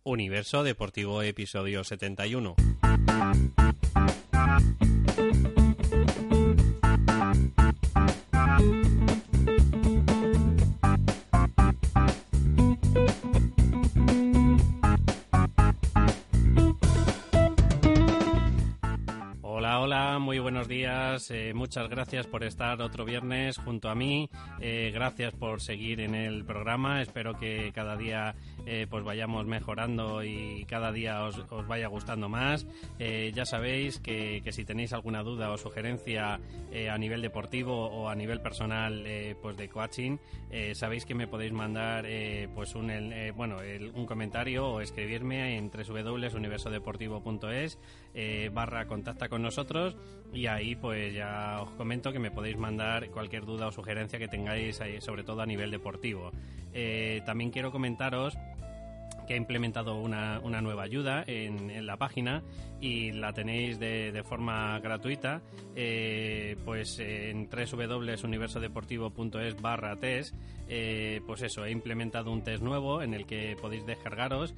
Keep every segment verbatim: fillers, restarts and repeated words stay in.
Universo Deportivo, episodio setenta y uno. Hola, hola, muy buenos días, eh, muchas gracias por estar otro viernes junto a mí, eh, gracias por seguir en el programa, espero que cada día eh, pues vayamos mejorando y cada día os, os vaya gustando más. Eh, ya sabéis que, que si tenéis alguna duda o sugerencia eh, a nivel deportivo o a nivel personal eh, pues de coaching, eh, sabéis que me podéis mandar eh, pues un, el, eh, bueno, el, un comentario o escribirme en doble u doble u doble u punto universo deportivo punto es eh, barra contacta con nosotros, y ahí pues ya os comento que me podéis mandar cualquier duda o sugerencia que tengáis ahí, sobre todo a nivel deportivo. Eh, también quiero comentaros que he implementado una, una nueva ayuda en, en la página y la tenéis de, de forma gratuita, eh, pues en doble u doble u doble u punto universo deportivo punto es barra test, eh, pues eso, he implementado un test nuevo en el que podéis descargaros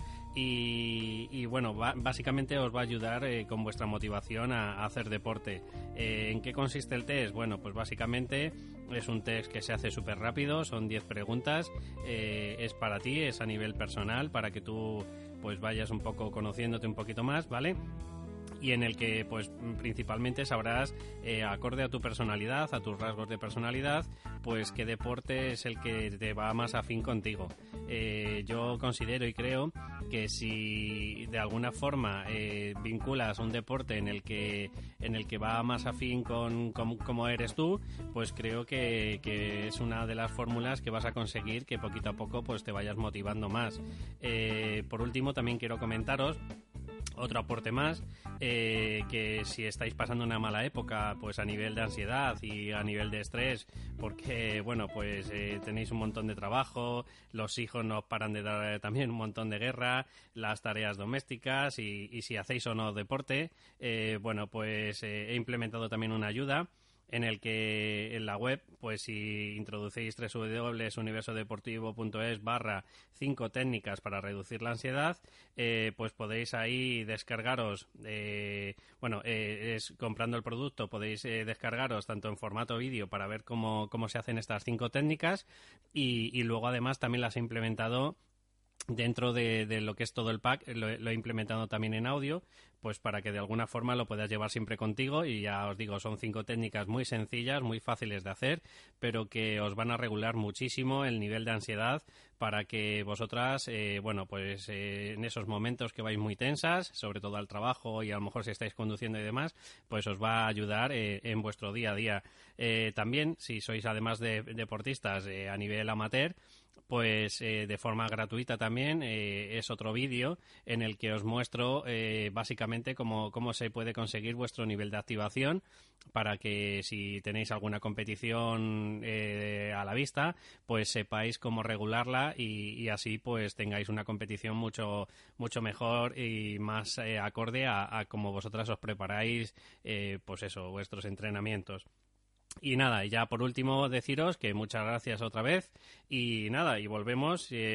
y, y bueno, va, básicamente os va a ayudar eh, con vuestra motivación a, a hacer deporte. Eh, ¿En qué consiste el test? Bueno, pues básicamente es un test que se hace súper rápido, son diez preguntas, eh, es para ti, es a nivel personal, para que tú pues vayas un poco conociéndote un poquito más, ¿vale? Y en el que pues principalmente sabrás, eh, acorde a tu personalidad, a tus rasgos de personalidad, pues qué deporte es el que te va más afín contigo. Eh, yo considero y creo que si de alguna forma eh, vinculas un deporte en el que en el que va más afín con, con como eres tú, pues creo que, que es una de las fórmulas que vas a conseguir que poquito a poco pues te vayas motivando más. Eh, por último, también quiero comentaros otro aporte más, eh, que si estáis pasando una mala época pues a nivel de ansiedad y a nivel de estrés, porque bueno pues eh, tenéis un montón de trabajo, los hijos no paran de dar eh, también un montón de guerra, las tareas domésticas y, y si hacéis o no deporte, eh, bueno pues eh, he implementado también una ayuda en el que en la web, pues si introducéis doble u doble u doble u punto universo deportivo punto es barra cinco técnicas para reducir la ansiedad, eh, pues podéis ahí descargaros, eh, bueno, eh, es comprando el producto, podéis eh, descargaros tanto en formato vídeo para ver cómo, cómo se hacen estas cinco técnicas y, y luego además también las he implementado dentro de, de lo que es todo el pack, lo, lo he implementado también en audio, pues para que de alguna forma lo puedas llevar siempre contigo y ya os digo, son cinco técnicas muy sencillas, muy fáciles de hacer, pero que os van a regular muchísimo el nivel de ansiedad para que vosotras, eh, bueno, pues eh, en esos momentos que vais muy tensas, sobre todo al trabajo y a lo mejor si estáis conduciendo y demás, pues os va a ayudar eh, en vuestro día a día. Eh, también, si sois además de deportistas eh, a nivel amateur, pues eh, de forma gratuita también eh, es otro vídeo en el que os muestro eh, básicamente cómo, cómo se puede conseguir vuestro nivel de activación para que si tenéis alguna competición eh, a la vista, pues sepáis cómo regularla y, y así pues tengáis una competición mucho mucho mejor y más eh, acorde a, a cómo vosotras os preparáis eh, pues eso, vuestros entrenamientos. Y nada, y ya por último deciros que muchas gracias otra vez y nada, y volvemos, eh,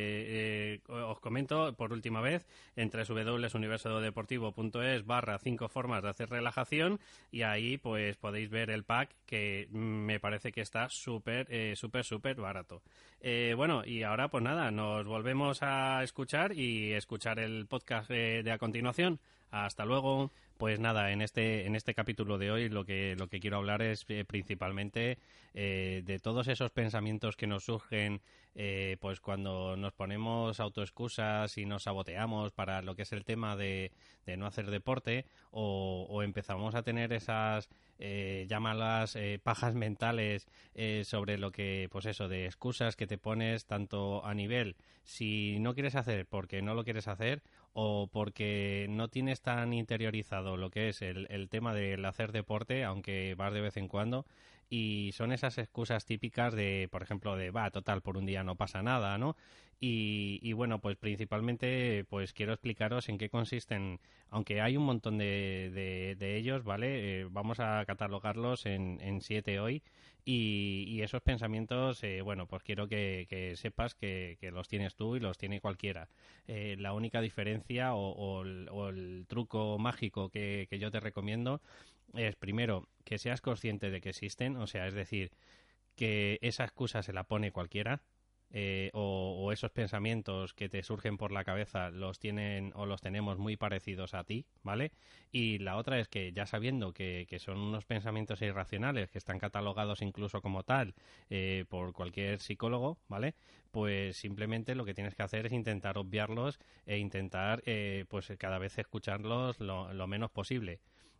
eh, os comento por última vez en doble u doble u doble u punto universo deportivo punto es barra cinco formas de hacer relajación y ahí pues podéis ver el pack que me parece que está súper, eh, súper, súper barato. Eh, bueno, y ahora pues nada, nos volvemos a escuchar y escuchar el podcast eh, de a continuación. Hasta luego. Pues nada, en este en este capítulo de hoy lo que lo que quiero hablar es eh, principalmente eh, de todos esos pensamientos que nos surgen eh, pues cuando nos ponemos autoexcusas y nos saboteamos para lo que es el tema de, de no hacer deporte o, o empezamos a tener esas eh, llámalas eh, pajas mentales eh, sobre lo que, pues eso, de excusas que te pones tanto a nivel si no quieres hacer porque no lo quieres hacer o porque no tienes tan interiorizado lo que es el, el tema del hacer deporte, aunque vas de vez en cuando, y son esas excusas típicas de, por ejemplo, de, va, total, por un día no pasa nada, ¿no? Y, y bueno, pues principalmente pues quiero explicaros en qué consisten, aunque hay un montón de, de, de ellos, ¿vale? Eh, vamos a catalogarlos en, en siete hoy y, y esos pensamientos, eh, bueno, pues quiero que, que sepas que, que los tienes tú y los tiene cualquiera. Eh, la única diferencia o, o, el, o el truco mágico que, que yo te recomiendo es, primero, que seas consciente de que existen, o sea, es decir, que esa excusa se la pone cualquiera, eh, o, o esos pensamientos que te surgen por la cabeza los tienen o los tenemos muy parecidos a ti, ¿vale? Y la otra es que ya sabiendo que, que son unos pensamientos irracionales que están catalogados incluso como tal eh, por cualquier psicólogo, ¿vale? Pues simplemente lo que tienes que hacer es intentar obviarlos e intentar eh, pues cada vez escucharlos lo, lo menos posible.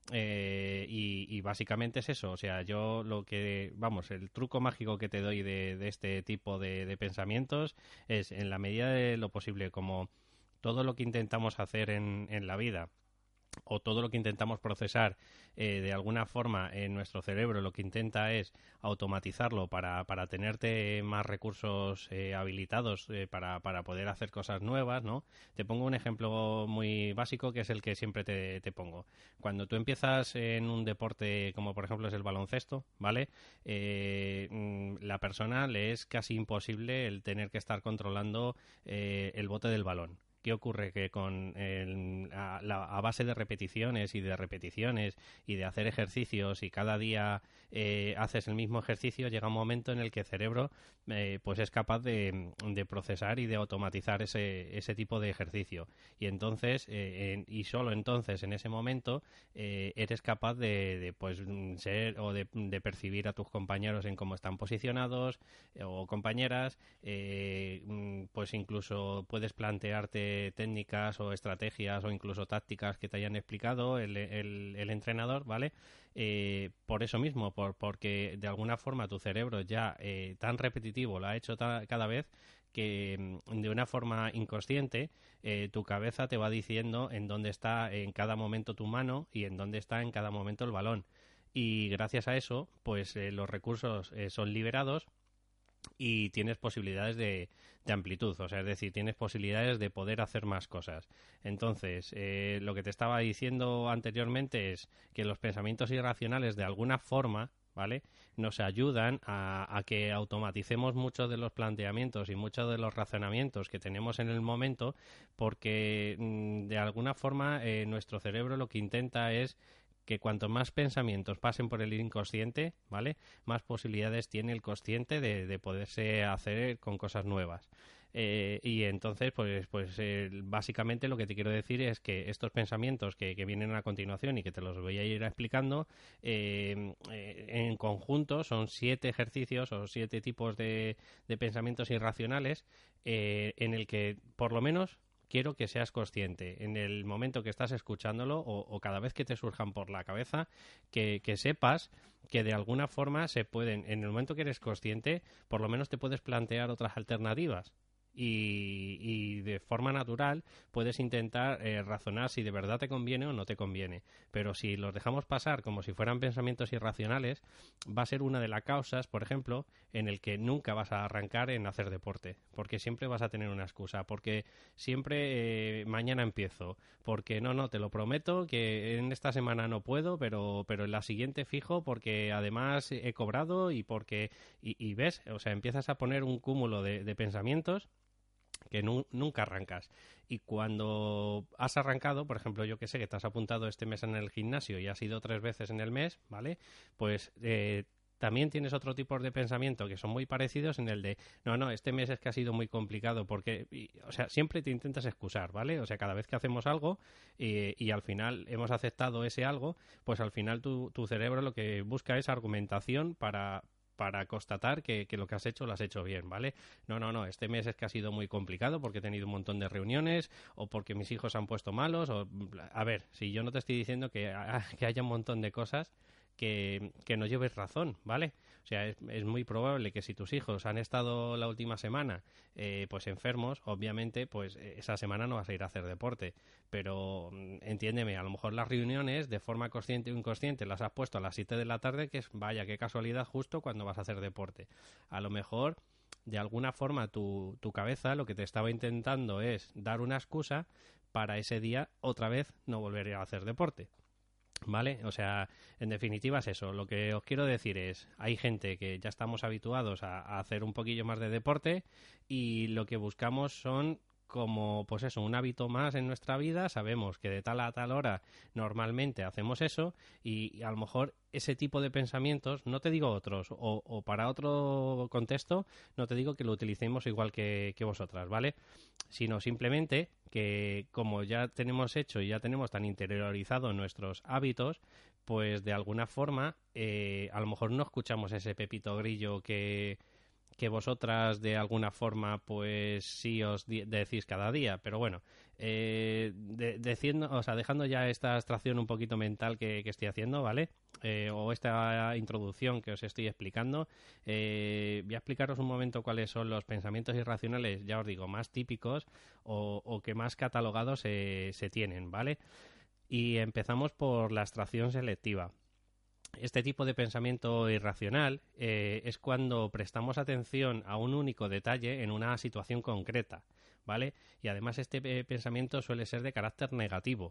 Eh, y, y básicamente es eso, o sea, yo lo que, vamos, el truco mágico que te doy de, de este tipo de, de pensamientos es, en la medida de lo posible, como todo lo que intentamos hacer en, en la vida, o todo lo que intentamos procesar eh, de alguna forma en nuestro cerebro, lo que intenta es automatizarlo para, para tenerte más recursos eh, habilitados eh, para, para poder hacer cosas nuevas, ¿no? Te pongo un ejemplo muy básico que es el que siempre te, te pongo. Cuando tú empiezas en un deporte como por ejemplo es el baloncesto, ¿vale? Eh, la persona le es casi imposible el tener que estar controlando eh, el bote del balón. ¿Qué ocurre? Que con el, a, la, a base de repeticiones y de repeticiones y de hacer ejercicios y cada día eh, haces el mismo ejercicio, llega un momento en el que el cerebro eh, pues es capaz de, de procesar y de automatizar ese, ese tipo de ejercicio. Y entonces, eh, en, y solo entonces en ese momento eh, eres capaz de, de pues ser o de, de percibir a tus compañeros en cómo están posicionados eh, o compañeras, eh, pues incluso puedes plantearte técnicas o estrategias o incluso tácticas que te hayan explicado el, el, el entrenador, ¿vale? Eh, por eso mismo, por, porque de alguna forma tu cerebro ya eh, tan repetitivo lo ha hecho ta, cada vez que de una forma inconsciente eh, tu cabeza te va diciendo en dónde está en cada momento tu mano y en dónde está en cada momento el balón. Y gracias a eso, pues eh, los recursos eh, son liberados y tienes posibilidades de, de amplitud, o sea, es decir, tienes posibilidades de poder hacer más cosas. Entonces, eh, lo que te estaba diciendo anteriormente es que los pensamientos irracionales de alguna forma, ¿vale?, nos ayudan a, a que automaticemos muchos de los planteamientos y muchos de los razonamientos que tenemos en el momento, porque mmm, de alguna forma eh, nuestro cerebro lo que intenta es que cuanto más pensamientos pasen por el inconsciente, ¿vale?, más posibilidades tiene el consciente de, de poderse hacer con cosas nuevas. Eh, y entonces, pues, pues eh, básicamente lo que te quiero decir es que estos pensamientos que, que vienen a continuación y que te los voy a ir explicando, eh, eh, en conjunto son siete ejercicios o siete tipos de, de pensamientos irracionales eh, en el que, por lo menos, quiero que seas consciente en el momento que estás escuchándolo o, o cada vez que te surjan por la cabeza, que, que sepas que de alguna forma se pueden, en el momento que eres consciente, por lo menos te puedes plantear otras alternativas. Y, y de forma natural puedes intentar eh, razonar si de verdad te conviene o no te conviene. Pero si los dejamos pasar como si fueran pensamientos irracionales, va a ser una de las causas, por ejemplo, en el que nunca vas a arrancar en hacer deporte, porque siempre vas a tener una excusa, porque siempre eh, mañana empiezo, porque no, no, te lo prometo que en esta semana no puedo, pero, pero en la siguiente fijo, porque además he cobrado y porque, y, y ves, o sea, empiezas a poner un cúmulo de, de pensamientos que nu nunca arrancas. Y cuando has arrancado, por ejemplo, yo que sé que te has apuntado este mes en el gimnasio y has ido tres veces en el mes, ¿vale? Pues eh, también tienes otro tipo de pensamiento que son muy parecidos en el de, no, no, este mes es que ha sido muy complicado porque, y, o sea, siempre te intentas excusar, ¿vale? O sea, cada vez que hacemos algo y, y al final hemos aceptado ese algo, pues al final tu, tu cerebro lo que busca es argumentación para para constatar que, que lo que has hecho lo has hecho bien, ¿vale? No, no, no, este mes es que ha sido muy complicado porque he tenido un montón de reuniones o porque mis hijos se han puesto malos o... A ver, si yo no te estoy diciendo que, que haya un montón de cosas que, que no lleves razón, ¿vale? O sea, es, es muy probable que si tus hijos han estado la última semana eh, pues enfermos, obviamente, pues esa semana no vas a ir a hacer deporte. Pero entiéndeme, a lo mejor las reuniones, de forma consciente o inconsciente, las has puesto a las siete de la tarde, que es, vaya, qué casualidad, justo cuando vas a hacer deporte. A lo mejor, de alguna forma, tu, tu cabeza lo que te estaba intentando es dar una excusa para ese día otra vez no volver a hacer deporte. ¿Vale? O sea, en definitiva es eso. Lo que os quiero decir es, hay gente que ya estamos habituados a, a hacer un poquillo más de deporte y lo que buscamos son como, pues eso, un hábito más en nuestra vida. Sabemos que de tal a tal hora normalmente hacemos eso y, y a lo mejor ese tipo de pensamientos, no te digo otros, o, o para otro contexto, no te digo que lo utilicemos igual que, que vosotras, ¿vale? Sino simplemente que como ya tenemos hecho y ya tenemos tan interiorizado nuestros hábitos, pues de alguna forma eh, a lo mejor no escuchamos ese pepito grillo que que vosotras de alguna forma pues sí os di- decís cada día, pero bueno, eh, de, diciendo, o sea, dejando ya esta abstracción un poquito mental que, que estoy haciendo, ¿vale? Eh, o esta introducción que os estoy explicando, eh, voy a explicaros un momento cuáles son los pensamientos irracionales, ya os digo, más típicos o, o que más catalogados se, se tienen, ¿vale? Y empezamos por la abstracción selectiva. Este tipo de pensamiento irracional eh, es cuando prestamos atención a un único detalle en una situación concreta, ¿vale? Y además este eh, pensamiento suele ser de carácter negativo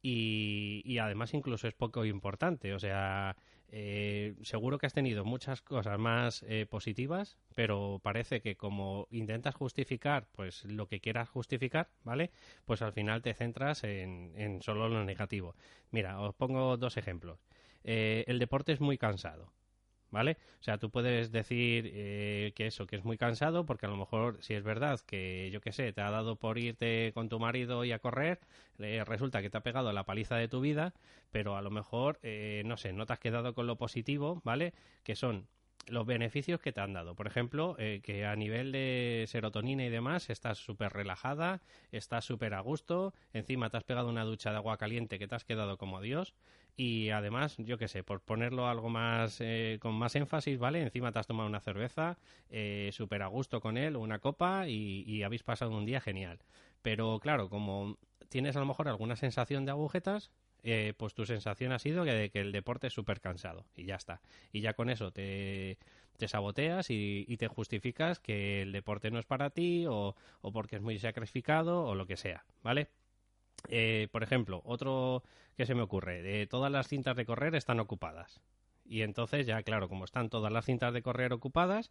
y, y además incluso es poco importante, o sea, eh, seguro que has tenido muchas cosas más eh, positivas, pero parece que como intentas justificar pues lo que quieras justificar, ¿vale? Pues al final te centras en, en solo lo negativo. Mira, os pongo dos ejemplos. Eh, el deporte es muy cansado, ¿vale? O sea, tú puedes decir eh, que eso, que es muy cansado, porque a lo mejor si es verdad que, yo qué sé, te ha dado por irte con tu marido y a correr, eh, resulta que te ha pegado la paliza de tu vida, pero a lo mejor, eh, no sé, no te has quedado con lo positivo, ¿vale? Que son los beneficios que te han dado. Por ejemplo, eh, que a nivel de serotonina y demás estás súper relajada, estás súper a gusto, encima te has pegado una ducha de agua caliente que te has quedado como Dios y además, yo qué sé, por ponerlo algo más eh, con más énfasis, ¿vale? Encima te has tomado una cerveza eh, súper a gusto con él, una copa y, y habéis pasado un día genial. Pero claro, como tienes a lo mejor alguna sensación de agujetas, eh, pues tu sensación ha sido que, de que el deporte es súper cansado y ya está. Y ya con eso te, te saboteas y, y te justificas que el deporte no es para ti o, o porque es muy sacrificado o lo que sea, ¿vale? Eh, por ejemplo, otro que se me ocurre, de todas las cintas de correr están ocupadas. Y entonces ya, claro, como están todas las cintas de correr ocupadas,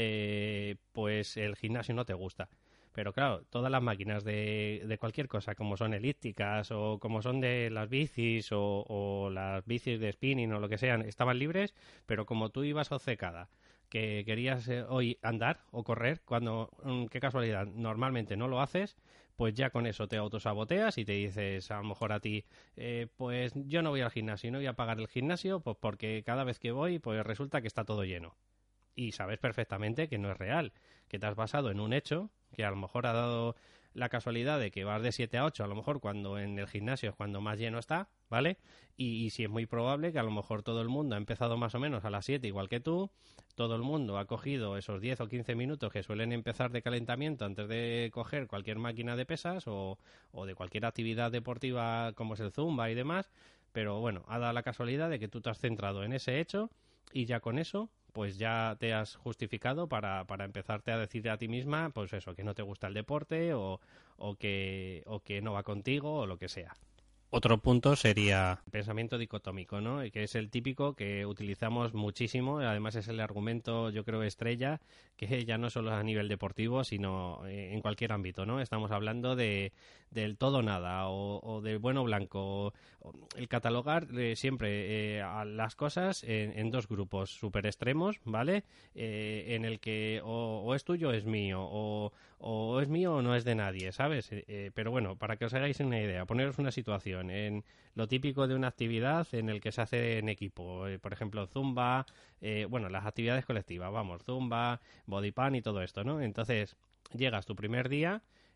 eh, pues el gimnasio no te gusta. Pero claro, todas las máquinas de, de cualquier cosa, como son elípticas o como son de las bicis o, o las bicis de spinning o lo que sean, estaban libres, pero como tú ibas obcecada, que querías eh, hoy andar o correr, cuando, mm, qué casualidad, normalmente no lo haces, pues ya con eso te autosaboteas y te dices a lo mejor a ti, eh, pues yo no voy al gimnasio, no voy a pagar el gimnasio, pues porque cada vez que voy, pues resulta que está todo lleno. Y sabes perfectamente que no es real, que te has basado en un hecho que a lo mejor ha dado la casualidad de que vas de siete a ocho, a lo mejor cuando en el gimnasio es cuando más lleno está, ¿vale? Y, y si es muy probable que a lo mejor todo el mundo ha empezado más o menos a las siete igual que tú, todo el mundo ha cogido esos diez o quince minutos que suelen empezar de calentamiento antes de coger cualquier máquina de pesas o, o de cualquier actividad deportiva como es el zumba y demás, pero bueno, ha dado la casualidad de que tú te has centrado en ese hecho y ya con eso pues ya te has justificado para, para empezarte a decir a ti misma, pues eso, que no te gusta el deporte o, o, que, o que no va contigo o lo que sea. Otro punto sería el pensamiento dicotómico, ¿no? Que es el típico que utilizamos muchísimo, además es el argumento, yo creo, estrella, que ya no solo a nivel deportivo, sino en cualquier ámbito, ¿no? Estamos hablando de del todo nada o, o del bueno blanco. El catalogar eh, siempre eh, a las cosas en, en dos grupos súper extremos, ¿vale? Eh, en el que o, o es tuyo o es mío, o, o es mío o no es de nadie, ¿sabes? Eh, eh, pero bueno, para que os hagáis una idea, poneros una situación en lo típico de una actividad en el que se hace en equipo, eh, por ejemplo zumba, eh, bueno, las actividades colectivas, vamos, zumba, bodypan y todo esto, ¿no? Entonces llegas tu primer día,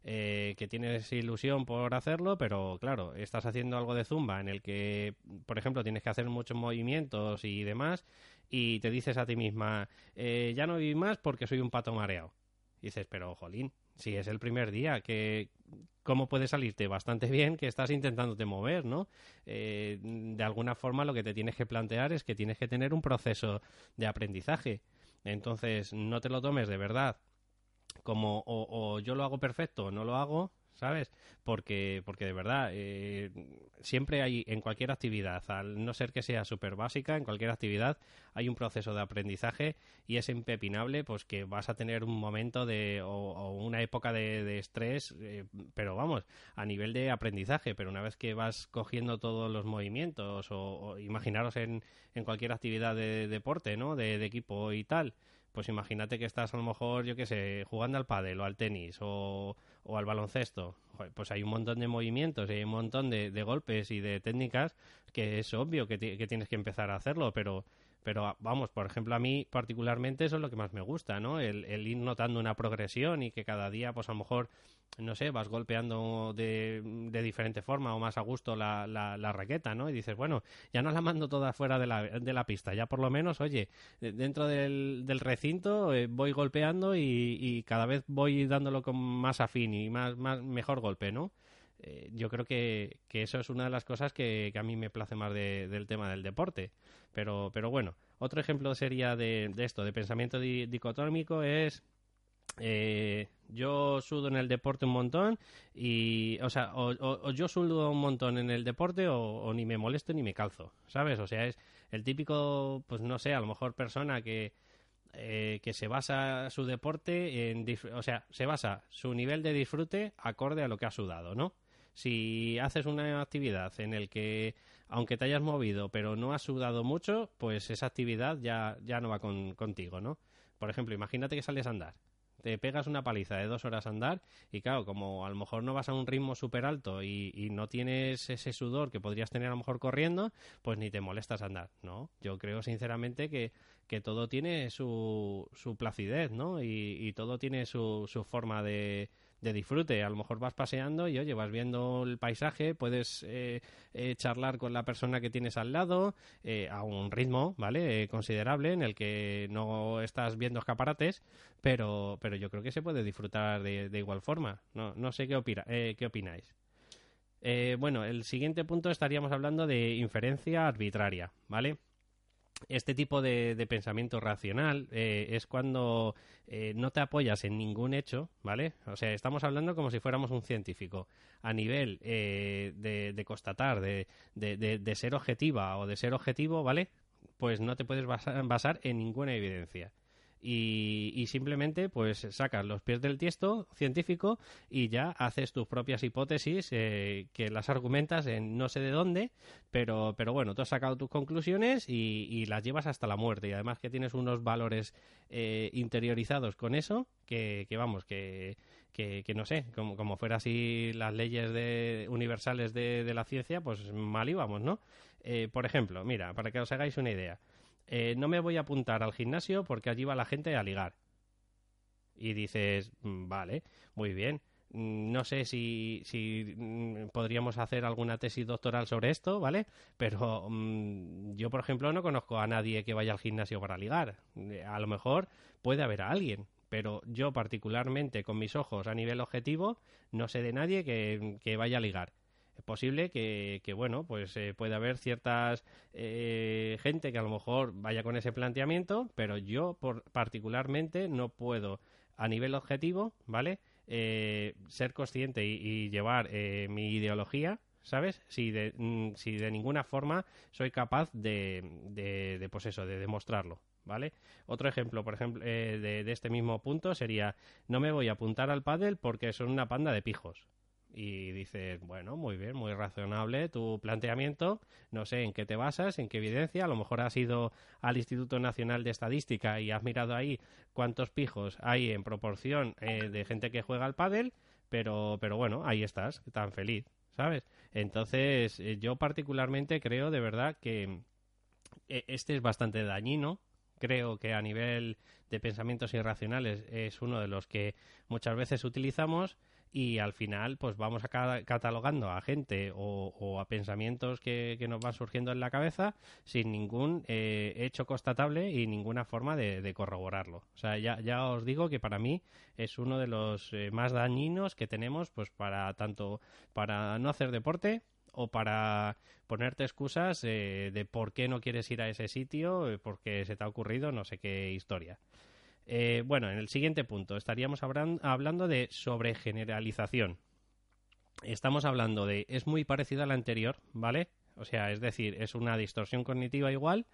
eh, que tienes ilusión por hacerlo, pero claro, estás haciendo algo de zumba en el que, por ejemplo, tienes que hacer muchos movimientos y demás, y te dices a ti misma, eh, ya no voy más porque soy un pato mareado. Y dices, pero jolín, si es el primer día, que cómo puede salirte bastante bien que estás intentándote mover, ¿no? Eh, de alguna forma lo que te tienes que plantear es que tienes que tener un proceso de aprendizaje. Entonces, no te lo tomes de verdad como o, o yo lo hago perfecto o no lo hago, ¿sabes? Porque, porque de verdad, eh, siempre hay, en cualquier actividad, al no ser que sea súper básica, en cualquier actividad hay un proceso de aprendizaje y es impepinable pues que vas a tener un momento de o, o una época de, de estrés, eh, pero vamos, a nivel de aprendizaje, pero una vez que vas cogiendo todos los movimientos o, o imaginaros en, en cualquier actividad de, de deporte, ¿no? De, de equipo y tal, pues imagínate que estás a lo mejor, yo qué sé, jugando al pádel o al tenis o, o al baloncesto. Joder, pues hay un montón de movimientos y hay un montón de, de golpes y de técnicas que es obvio que, que tienes que empezar a hacerlo, pero pero vamos, por ejemplo, a mí particularmente eso es lo que más me gusta, ¿no? El, el ir notando una progresión y que cada día, pues a lo mejor, no sé, vas golpeando de, de diferente forma o más a gusto la, la, la raqueta, ¿no? Y dices, bueno, ya no la mando toda fuera de la, de la pista, ya por lo menos, oye, dentro del, del recinto eh, voy golpeando y, y cada vez voy dándolo con más afín y más, más mejor golpe, ¿no? Eh, yo creo que, que eso es una de las cosas que, que a mí me place más de, del tema del deporte. Pero, pero bueno, otro ejemplo sería de, de esto, de pensamiento di, dicotómico es... Eh, yo sudo en el deporte un montón y, o sea, o, o, o yo sudo un montón en el deporte o, o ni me molesto ni me calzo, ¿sabes? O sea, es el típico, pues no sé, a lo mejor persona que... Eh, que se basa su deporte en, o sea, se basa su nivel de disfrute acorde a lo que ha sudado, ¿no? Si haces una actividad en el que, aunque te hayas movido, pero no has sudado mucho, pues esa actividad ya, ya no va con, contigo, ¿no? Por ejemplo, imagínate que sales a andar. Te pegas una paliza de dos horas a andar y claro, como a lo mejor no vas a un ritmo súper alto y, y no tienes ese sudor que podrías tener a lo mejor corriendo, pues ni te molestas a andar, ¿no? Yo creo sinceramente que, que todo tiene su, su placidez, ¿no? Y, y todo tiene su, su forma de, de disfrute. A lo mejor vas paseando y, oye, vas viendo el paisaje, puedes eh, eh, charlar con la persona que tienes al lado eh, a un ritmo, ¿vale? Eh, considerable, en el que no estás viendo escaparates, pero, pero yo creo que se puede disfrutar de, de igual forma. No, no sé qué, opina, eh, qué opináis. Eh, bueno, el siguiente punto estaríamos hablando de inferencia arbitraria, ¿vale? Este tipo de, de pensamiento racional eh, es cuando eh, no te apoyas en ningún hecho, ¿vale? O sea, estamos hablando como si fuéramos un científico. A nivel eh, de, de constatar, de, de, de, de ser objetiva o de ser objetivo, ¿vale? Pues no te puedes basar, basar en ninguna evidencia. Y, y simplemente pues sacas los pies del tiesto científico y ya haces tus propias hipótesis eh, que las argumentas en no sé de dónde, pero, pero bueno, tú has sacado tus conclusiones y, y las llevas hasta la muerte, y además que tienes unos valores eh, interiorizados con eso que, que vamos, que, que, que no sé, como, como fuera así las leyes de, universales de, de la ciencia, pues mal íbamos, ¿no? Eh, por ejemplo, mira, para que os hagáis una idea, Eh, no me voy a apuntar al gimnasio porque allí va la gente a ligar. Y dices, vale, muy bien. No sé si, si podríamos hacer alguna tesis doctoral sobre esto, ¿vale? Pero mmm, yo, por ejemplo, no conozco a nadie que vaya al gimnasio para ligar. A lo mejor puede haber a alguien, pero yo particularmente, con mis ojos a nivel objetivo, no sé de nadie que, que vaya a ligar. Es posible que, que bueno, pues eh, puede haber ciertas eh, gente que a lo mejor vaya con ese planteamiento, pero yo por, particularmente no puedo a nivel objetivo, ¿vale? Eh, ser consciente y, y llevar eh, mi ideología, ¿sabes? Si de, mm, si de ninguna forma soy capaz de, de, de pues eso, de demostrarlo, ¿vale? Otro ejemplo, por ejemplo, eh, de, de este mismo punto sería, no me voy a apuntar al pádel porque son una panda de pijos. Y dices, bueno, muy bien, muy razonable tu planteamiento, no sé en qué te basas, en qué evidencia, a lo mejor has ido al Instituto Nacional de Estadística y has mirado ahí cuántos pijos hay en proporción eh, de gente que juega al pádel, pero, pero bueno, ahí estás, tan feliz, ¿sabes? Entonces, eh, yo particularmente creo de verdad que eh, este es bastante dañino. Creo que a nivel de pensamientos irracionales es uno de los que muchas veces utilizamos y al final pues vamos a ca- catalogando a gente o, o a pensamientos que, que nos van surgiendo en la cabeza sin ningún eh, hecho constatable y ninguna forma de, de corroborarlo. O sea, ya, ya os digo que para mí es uno de los eh, más dañinos que tenemos pues para tanto para no hacer deporte o para ponerte excusas eh, de por qué no quieres ir a ese sitio, eh, porque se te ha ocurrido no sé qué historia. Eh, bueno, en el siguiente punto estaríamos hablan- hablando de sobregeneralización. Estamos hablando de, es muy parecida a la anterior, ¿vale? O sea, es decir, es una distorsión cognitiva igual,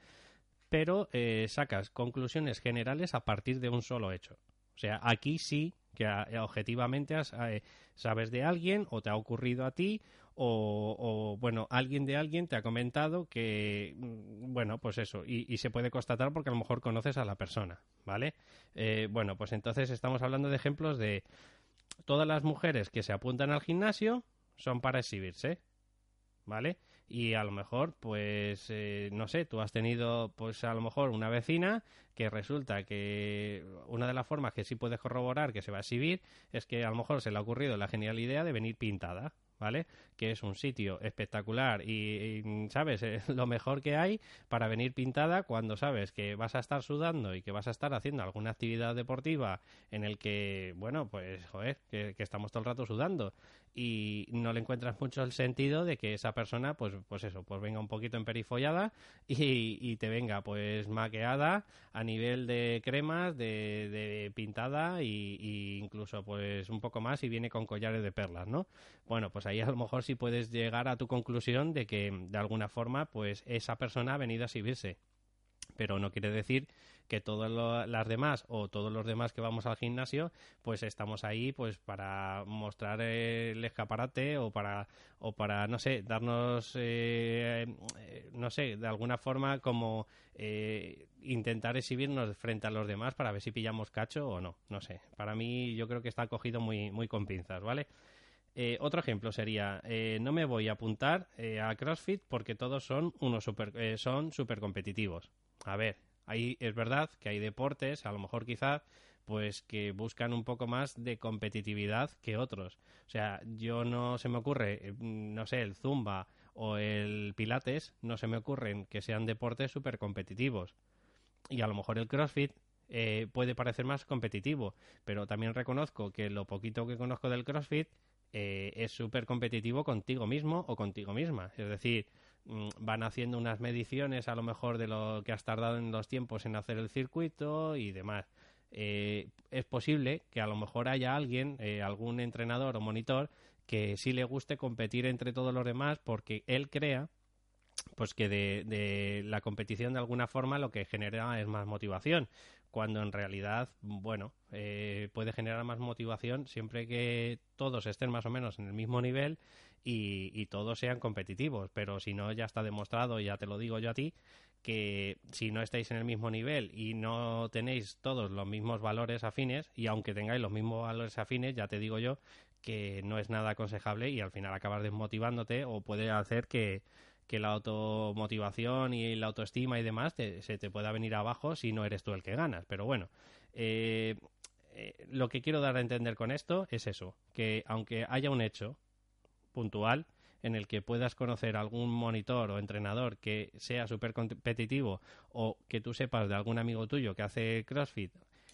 pero eh, sacas conclusiones generales a partir de un solo hecho. O sea, aquí sí que a, objetivamente has, eh, sabes de alguien o te ha ocurrido a ti o, o, bueno, alguien de alguien te ha comentado que, bueno, pues eso, y, y se puede constatar porque a lo mejor conoces a la persona, ¿vale? Eh, bueno, pues entonces estamos hablando de ejemplos de todas las mujeres que se apuntan al gimnasio son para exhibirse, ¿vale? Y a lo mejor, pues, eh, no sé, tú has tenido, pues, a lo mejor una vecina que resulta que una de las formas que sí puedes corroborar que se va a exhibir es que a lo mejor se le ha ocurrido la genial idea de venir pintada, ¿vale? Que es un sitio espectacular y, y ¿sabes? Es lo mejor que hay para venir pintada cuando sabes que vas a estar sudando y que vas a estar haciendo alguna actividad deportiva en el que, bueno, pues, joder, que, que estamos todo el rato sudando y no le encuentras mucho el sentido de que esa persona, pues, pues eso, pues venga un poquito emperifollada y, y te venga, pues, maqueada a nivel de cremas, de, de pintada y, y incluso, pues, un poco más y viene con collares de perlas, ¿no? Bueno, pues ahí a lo mejor sí puedes llegar a tu conclusión de que de alguna forma pues esa persona ha venido a exhibirse, pero no quiere decir que todas lo, las demás o todos los demás que vamos al gimnasio pues estamos ahí pues para mostrar el escaparate o para o para no sé darnos eh, eh, no sé de alguna forma como eh, intentar exhibirnos frente a los demás para ver si pillamos cacho o no, no sé, para mí yo creo que está cogido muy muy con pinzas, ¿vale? Eh, otro ejemplo sería, eh, no me voy a apuntar eh, a CrossFit porque todos son unos super, eh, son super competitivos. A ver, ahí es verdad que hay deportes, a lo mejor quizás, pues que buscan un poco más de competitividad que otros. O sea, yo no se me ocurre, eh, no sé, el Zumba o el Pilates, no se me ocurren que sean deportes súper competitivos. Y a lo mejor el CrossFit eh, puede parecer más competitivo, pero también reconozco que lo poquito que conozco del CrossFit eh, es súper competitivo contigo mismo o contigo misma. Es decir, mmm, van haciendo unas mediciones a lo mejor de lo que has tardado en los tiempos en hacer el circuito y demás. Eh, es posible que a lo mejor haya alguien, eh, algún entrenador o monitor, que sí le guste competir entre todos los demás porque él crea pues que de, de la competición de alguna forma lo que genera es más motivación, cuando en realidad, bueno, eh, puede generar más motivación siempre que todos estén más o menos en el mismo nivel y, y todos sean competitivos, pero si no ya está demostrado, ya te lo digo yo a ti, que si no estáis en el mismo nivel y no tenéis todos los mismos valores afines, y aunque tengáis los mismos valores afines, ya te digo yo que no es nada aconsejable y al final acabas desmotivándote o puede hacer que que la automotivación y la autoestima y demás te, se te pueda venir abajo si no eres tú el que ganas. Pero bueno, eh, eh, lo que quiero dar a entender con esto es eso, que aunque haya un hecho puntual en el que puedas conocer algún monitor o entrenador que sea súper competitivo o que tú sepas de algún amigo tuyo que hace CrossFit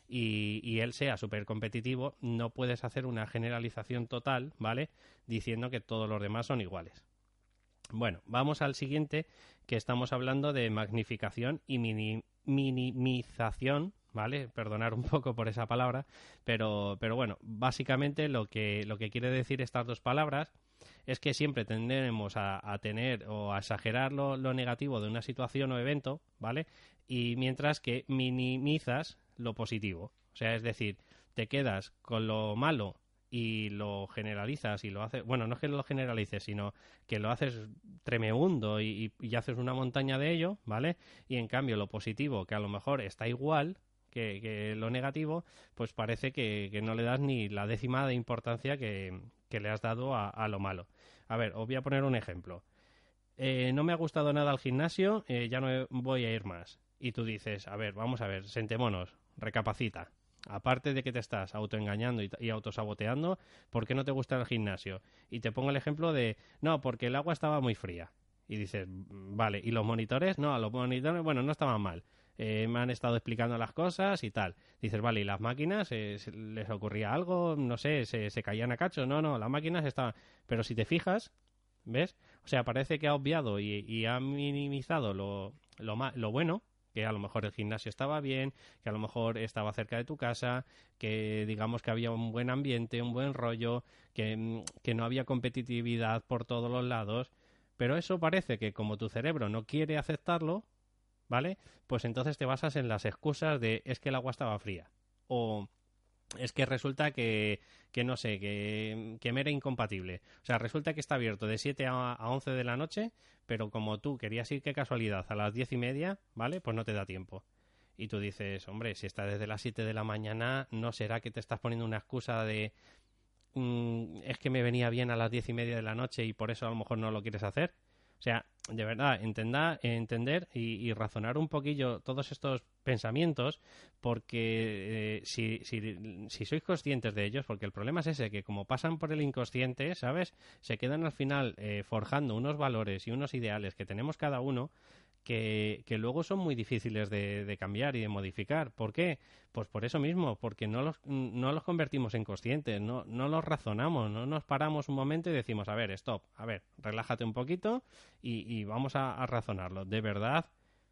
y, y él sea súper competitivo, no puedes hacer una generalización total, ¿vale? Diciendo que todos los demás son iguales. Bueno, vamos al siguiente, que estamos hablando de magnificación y mini, minimización, ¿vale? Perdonar un poco por esa palabra, pero, pero bueno, básicamente lo que, lo que quiere decir estas dos palabras es que siempre tendremos a, a tener o a exagerar lo, lo negativo de una situación o evento, ¿vale? Y mientras que minimizas lo positivo. O sea, es decir, te quedas con lo malo y lo generalizas y lo haces, bueno, no es que lo generalices, sino que lo haces tremebundo y, y, y haces una montaña de ello, ¿vale? Y en cambio lo positivo, que a lo mejor está igual que, que lo negativo, pues parece que, que no le das ni la décima de importancia que, que le has dado a, a lo malo. A ver, os voy a poner un ejemplo. Eh, no me ha gustado nada el gimnasio, eh, ya no voy a ir más. Y tú dices, a ver, vamos a ver, sentémonos, recapacita. aparte de que te estás autoengañando y, y autosaboteando, ¿por qué no te gusta el gimnasio? Y te pongo el ejemplo de, no, porque el agua estaba muy fría. Y dices, vale, ¿y los monitores? No, los monitores, bueno, no estaban mal. Eh, me han estado explicando las cosas y tal. Dices, vale, ¿y las máquinas? Eh, ¿Les ocurría algo? No sé, ¿se, se caían a cacho? No, no, las máquinas estaban... Pero si te fijas, ¿ves? O sea, parece que ha obviado y, y ha minimizado lo, lo, ma- lo bueno, que a lo mejor el gimnasio estaba bien, que a lo mejor estaba cerca de tu casa, que digamos que había un buen ambiente, un buen rollo, que, que no había competitividad por todos los lados, pero eso parece que como tu cerebro no quiere aceptarlo, ¿vale? Pues entonces te basas en las excusas de es que el agua estaba fría o es que resulta que, que no sé, que, que me era incompatible. O sea, resulta que está abierto de siete a, a once de la noche, pero como tú querías ir, qué casualidad, a las diez y media, ¿vale? Pues no te da tiempo. Y tú dices, hombre, si está desde las siete de la mañana, ¿no será que te estás poniendo una excusa de mm, es que me venía bien a las diez y media de la noche y por eso a lo mejor no lo quieres hacer? O sea, de verdad, entenda, entender y, y razonar un poquillo todos estos pensamientos, porque eh, si, si, si sois conscientes de ellos, porque el problema es ese, que como pasan por el inconsciente, ¿sabes? Se quedan al final eh, forjando unos valores y unos ideales que tenemos cada uno que, que luego son muy difíciles de, de cambiar y de modificar. ¿Por qué? Pues por eso mismo, porque no los, no los convertimos en conscientes, no, no los razonamos, no nos paramos un momento y decimos, a ver, stop, a ver, relájate un poquito y, y vamos a, a razonarlo. ¿De verdad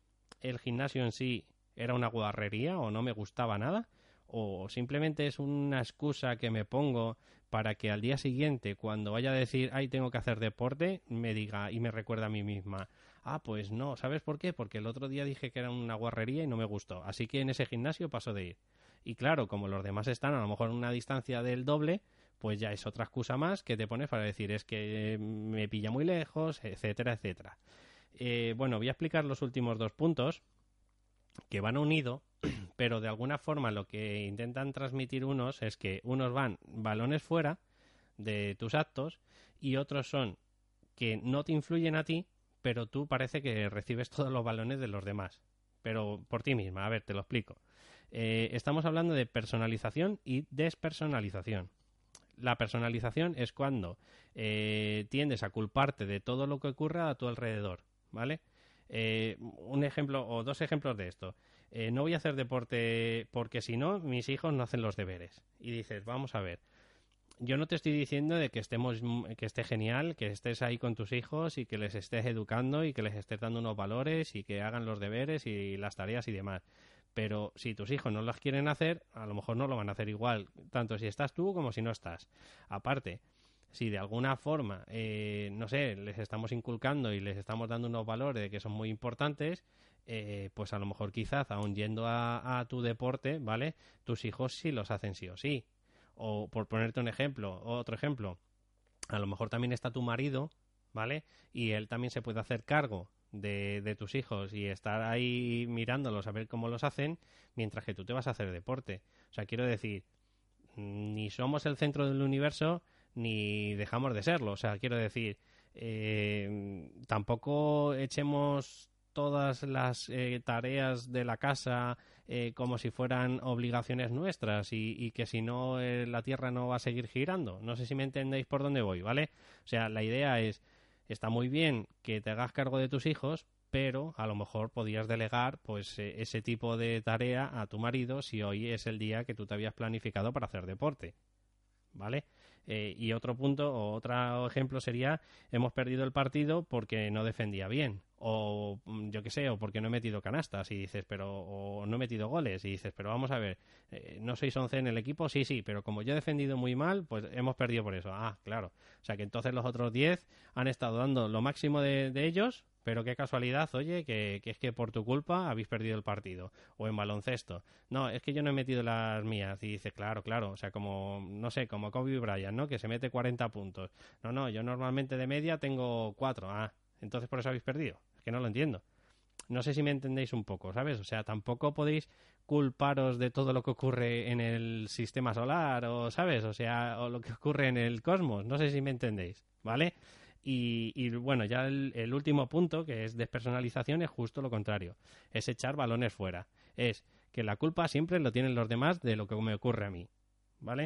el gimnasio en sí era una guarrería o no me gustaba nada? ¿O simplemente es una excusa que me pongo para que al día siguiente, cuando vaya a decir, ay, tengo que hacer deporte, me diga y me recuerda a mí misma, ah, pues no, ¿sabes por qué? Porque el otro día dije que era una guarrería y no me gustó, así que en ese gimnasio paso de ir. Y claro, como los demás están a lo mejor en una distancia del doble, pues ya es otra excusa más que te pones para decir, es que me pilla muy lejos, etcétera, etcétera. Eh, bueno, voy a explicar los últimos dos puntos que van unidos, pero de alguna forma lo que intentan transmitir unos es que unos van balones fuera de tus actos y otros son que no te influyen a ti, pero tú parece que recibes todos los balones de los demás, pero por ti misma. A ver, te lo explico. Eh, estamos hablando de personalización y despersonalización. La personalización es cuando eh, tiendes a culparte de todo lo que ocurre a tu alrededor, ¿vale? Eh, un ejemplo o dos ejemplos de esto. Eh, no voy a hacer deporte porque si no, mis hijos no hacen los deberes. Y dices, vamos a ver, yo no te estoy diciendo de que estemos que esté genial, que estés ahí con tus hijos y que les estés educando y que les estés dando unos valores y que hagan los deberes y las tareas y demás. Pero si tus hijos no las quieren hacer, a lo mejor no lo van a hacer igual, tanto si estás tú como si no estás. Aparte, si de alguna forma, eh, no sé, les estamos inculcando y les estamos dando unos valores que son muy importantes, eh, pues a lo mejor quizás, aun yendo a, a tu deporte, ¿vale? Tus hijos sí los hacen sí o sí. O por ponerte un ejemplo, otro ejemplo, a lo mejor también está tu marido, ¿vale? Y él también se puede hacer cargo de, de tus hijos y estar ahí mirándolos a ver cómo los hacen, mientras que tú te vas a hacer deporte. O sea, quiero decir, ni somos el centro del universo, ni dejamos de serlo. O sea, quiero decir, eh, tampoco echemos todas las eh, tareas de la casa eh, como si fueran obligaciones nuestras y, y que si no eh, la Tierra no va a seguir girando. No sé si me entendéis por dónde voy, ¿vale? O sea, la idea es, está muy bien que te hagas cargo de tus hijos, pero a lo mejor podías delegar pues eh, ese tipo de tarea a tu marido si hoy es el día que tú te habías planificado para hacer deporte, ¿vale? Eh, y otro punto o otro ejemplo sería, hemos perdido el partido porque no defendía bien o yo qué sé, o porque no he metido canastas y dices, pero o no he metido goles y dices, pero vamos a ver, eh, no sois once en el equipo, sí, sí, pero como yo he defendido muy mal, pues hemos perdido por eso. Ah, claro, o sea que entonces los otros diez han estado dando lo máximo de, de ellos, pero qué casualidad, oye, que, que es que por tu culpa habéis perdido el partido. O en baloncesto. No, es que yo no he metido las mías. Y dice, claro, claro. O sea, como, no sé, como Kobe Bryant, ¿no? Que se mete cuarenta puntos. No, no, yo normalmente de media tengo cuatro. Ah, entonces por eso habéis perdido. Es que no lo entiendo. No sé si me entendéis un poco, ¿sabes? O sea, tampoco podéis culparos de todo lo que ocurre en el sistema solar, o, ¿sabes? O sea, o lo que ocurre en el cosmos. No sé si me entendéis, ¿vale? Y, y bueno, ya el, el último punto, que es despersonalización, es justo lo contrario. Es echar balones fuera. Es que la culpa siempre lo tienen los demás de lo que me ocurre a mí, ¿vale?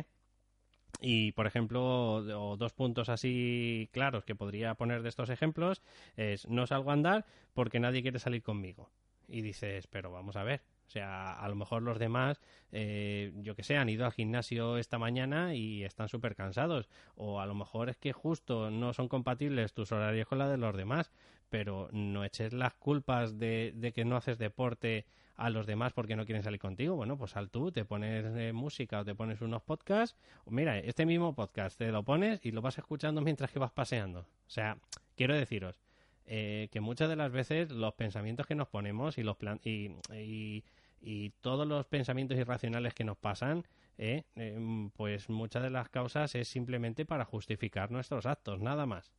Y, por ejemplo, o dos puntos así claros que podría poner de estos ejemplos es: no salgo a andar porque nadie quiere salir conmigo. Y dices, pero vamos a ver, o sea, a lo mejor los demás, eh, yo que sé, han ido al gimnasio esta mañana y están súper cansados. O a lo mejor es que justo no son compatibles tus horarios con la de los demás. Pero no eches las culpas de, de que no haces deporte a los demás porque no quieren salir contigo. Bueno, pues sal tú, te pones eh, música o te pones unos podcasts. Mira, este mismo podcast te lo pones y lo vas escuchando mientras que vas paseando. O sea, quiero deciros eh, que muchas de las veces los pensamientos que nos ponemos y los plan y, y, y todos los pensamientos irracionales que nos pasan, eh, eh, pues muchas de las causas es simplemente para justificar nuestros actos, nada más.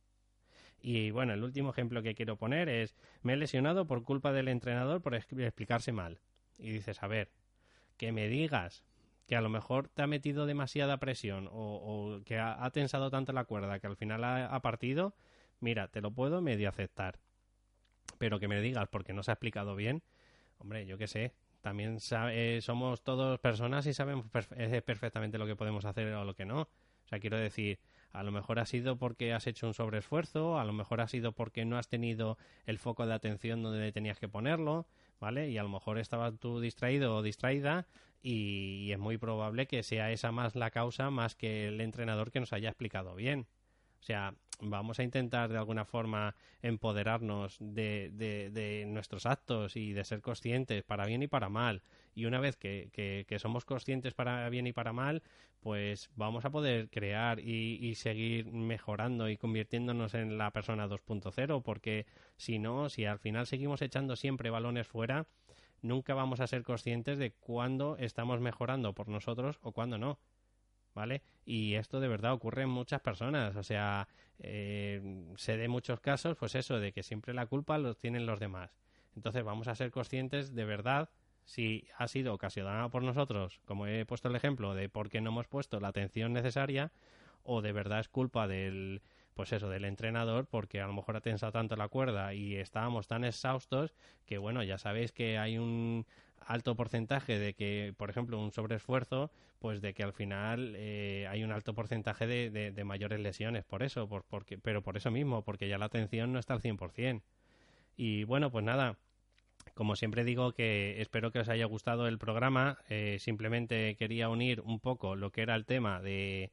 Y bueno, el último ejemplo que quiero poner es: me he lesionado por culpa del entrenador por explicarse mal. Y dices, a ver, que me digas que a lo mejor te ha metido demasiada presión o, o que ha, ha tensado tanto la cuerda que al final ha, ha partido, mira, te lo puedo medio aceptar. Pero que me digas porque no se ha explicado bien, hombre, yo qué sé, también sabe, somos todos personas y sabemos perfe- perfectamente lo que podemos hacer o lo que no. O sea, quiero decir, a lo mejor ha sido porque has hecho un sobreesfuerzo, a lo mejor ha sido porque no has tenido el foco de atención donde tenías que ponerlo, ¿vale? Y a lo mejor estabas tú distraído o distraída y, y es muy probable que sea esa más la causa más que el entrenador que nos haya explicado bien. O sea, vamos a intentar de alguna forma empoderarnos de, de, de nuestros actos y de ser conscientes para bien y para mal. Y una vez que, que, que somos conscientes para bien y para mal, pues vamos a poder crear y, y seguir mejorando y convirtiéndonos en la persona dos punto cero, porque si no, si al final seguimos echando siempre balones fuera, nunca vamos a ser conscientes de cuándo estamos mejorando por nosotros o cuándo no. ¿Vale? Y esto de verdad ocurre en muchas personas, o sea, eh, sé de muchos casos, pues eso, de que siempre la culpa los tienen los demás. Entonces vamos a ser conscientes de verdad si ha sido ocasionada por nosotros, como he puesto el ejemplo de por qué no hemos puesto la atención necesaria, o de verdad es culpa del, pues eso, del entrenador, porque a lo mejor ha tensado tanto la cuerda y estábamos tan exhaustos que, bueno, ya sabéis que hay un alto porcentaje de que, por ejemplo, un sobreesfuerzo, pues de que al final eh, hay un alto porcentaje de, de, de mayores lesiones por eso, por, porque, pero por eso mismo, porque ya la atención no está al cien por ciento. Y bueno, pues nada, como siempre digo, que espero que os haya gustado el programa. Eh, simplemente quería unir un poco lo que era el tema de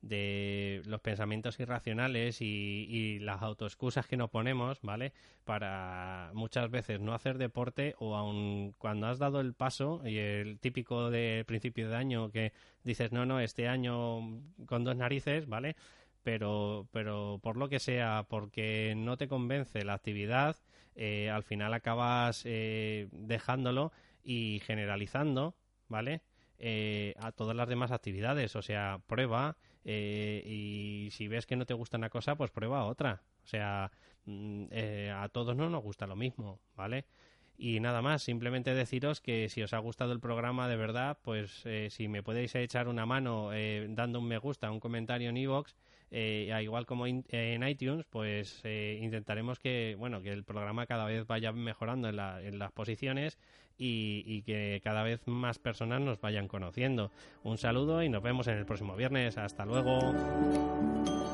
de los pensamientos irracionales y, y las autoexcusas que nos ponemos, ¿vale? Para muchas veces no hacer deporte, o aun cuando has dado el paso, y el típico de principio de año que dices, no, no, este año con dos narices, ¿vale? Pero, pero por lo que sea, porque no te convence la actividad, eh, al final acabas eh, dejándolo y generalizando, ¿vale? Eh, a todas las demás actividades, o sea, prueba eh, y si ves que no te gusta una cosa, pues prueba otra. O sea, eh, a todos no nos gusta lo mismo, ¿vale? Y nada más, simplemente deciros que si os ha gustado el programa de verdad, pues eh, si me podéis echar una mano eh, dando un me gusta, un comentario en iVoox, eh, igual como in, eh, en iTunes, pues eh, intentaremos que, bueno, que el programa cada vez vaya mejorando en, la, en las posiciones y, y que cada vez más personas nos vayan conociendo. Un saludo y nos vemos en el próximo viernes. Hasta luego.